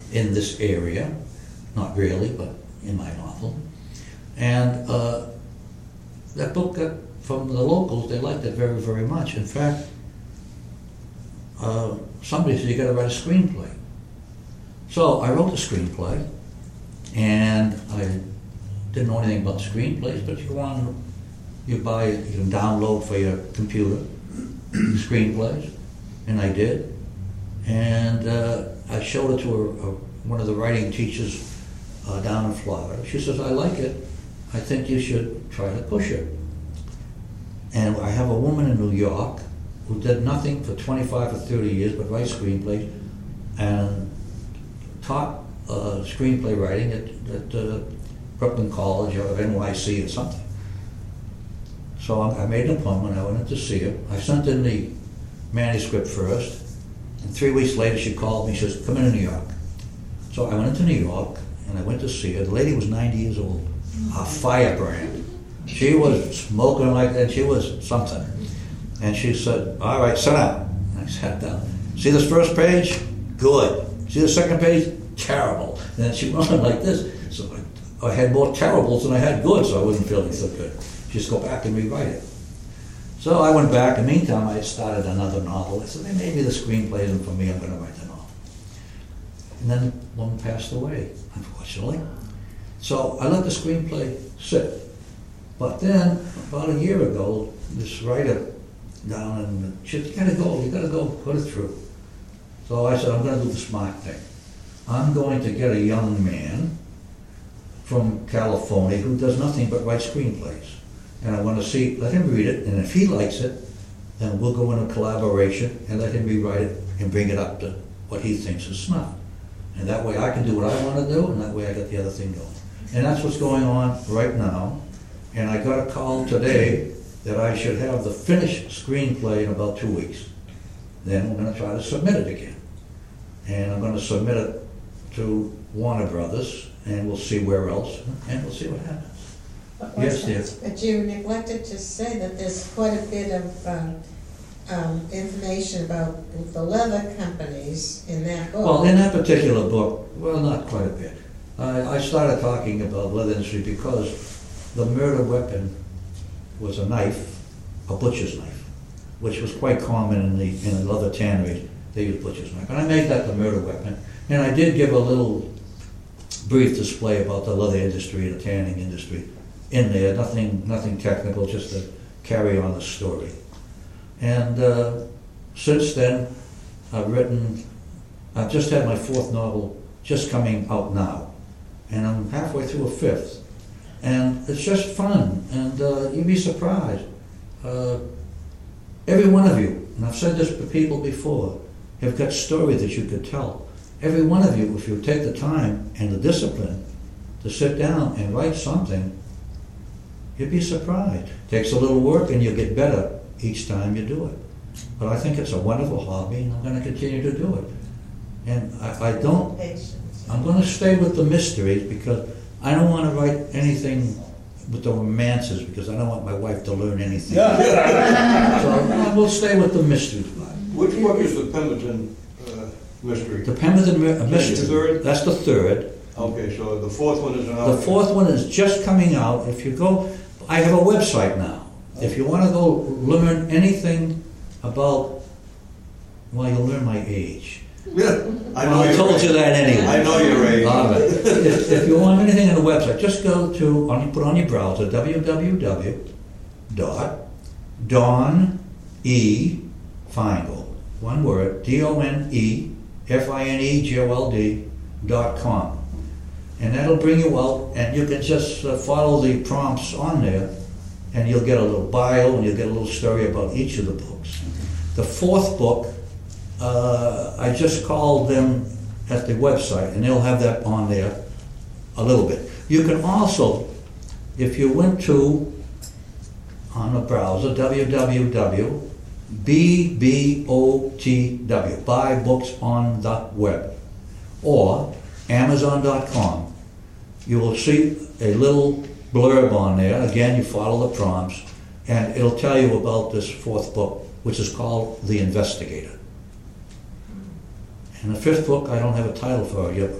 in this area, not really, but in my novel. And that book got, from the locals, they liked it very, very much. In fact, somebody said, you gotta write a screenplay. So I wrote the screenplay, and I didn't know anything about screenplays, but you buy it, you can download for your computer screenplays, and I did. And I showed it to one of the writing teachers down in Florida. She says, I like it. I think you should try to push it. And I have a woman in New York who did nothing for 25 or 30 years but write screenplays, and taught screenplay writing at Brooklyn College or NYC or something. So I made an appointment. I went in to see her. I sent in the manuscript first, and 3 weeks later she called me. She says, come into New York. So I went into New York, and I went to see her. The lady was 90 years old, a firebrand. She was smoking like that. She was something. And she said, all right, sit down. And I sat down. See this first page? Good. See the second page? Terrible. And then she went on like this. So I had more terribles than I had good, so I wasn't feeling so good. Just go back and rewrite it. So I went back, and meantime I started another novel. I said, maybe the screenplay isn't for me, I'm going to write the novel. And then the woman passed away, unfortunately. So I let the screenplay sit. But then, about a year ago, this writer down in, she said, you gotta go, put it through. So I said, I'm gonna do the smart thing. I'm going to get a young man from California who does nothing but write screenplays. And I want to let him read it, and if he likes it, then we'll go in a collaboration and let him rewrite it and bring it up to what he thinks is snuff. And that way I can do what I want to do, and that way I get the other thing going. And that's what's going on right now. And I got a call today that I should have the finished screenplay in about 2 weeks. Then we're going to try to submit it again. And I'm going to submit it to Warner Brothers, and we'll see where else, and we'll see what happens. Yes, dear. But you neglected to say that there's quite a bit of information about the leather companies in that book. Well, in that particular book, well, not quite a bit. I started talking about leather industry because the murder weapon was a knife, a butcher's knife, which was quite common in the leather tanneries. They used butcher's knife. And I made that the murder weapon. And I did give a little brief display about the leather industry, the tanning industry in there. Nothing technical, just to carry on the story. And since then, I've just had my fourth novel just coming out now. And I'm halfway through a fifth. And it's just fun, and you'd be surprised. Every one of you, and I've said this to people before, have got stories that you could tell. Every one of you, if you take the time and the discipline to sit down and write something, you'd be surprised. It takes a little work, and you'll get better each time you do it. But I think it's a wonderful hobby, and I'm going to continue to do it. And I'm going to stay with the mysteries, because I don't want to write anything with the romances, because I don't want my wife to learn anything. So we'll stay with the mysteries. Which book is the Pemberton mystery? The Pemberton mystery. The third? That's the third. Okay, so the fourth one is out. The fourth one is just coming out. If you go, I have a website now. If you want to go learn anything about, well, you'll learn my age. Yeah, I told you that anyway. I know your age. All right. If you want anything on the website, just go to, put on your browser, www.donefeingold, one word, DONEFINEGOLD.com. And that'll bring you out, and you can just follow the prompts on there, and you'll get a little bio, and you'll get a little story about each of the books. The fourth book, I just called them at the website, and they'll have that on there a little bit. You can also, if you went to, on the browser, www.BBOTW, buy books on the web, or Amazon.com, you will see a little blurb on there. Again, you follow the prompts, and it'll tell you about this fourth book, which is called The Investigator. And the fifth book, I don't have a title for it yet,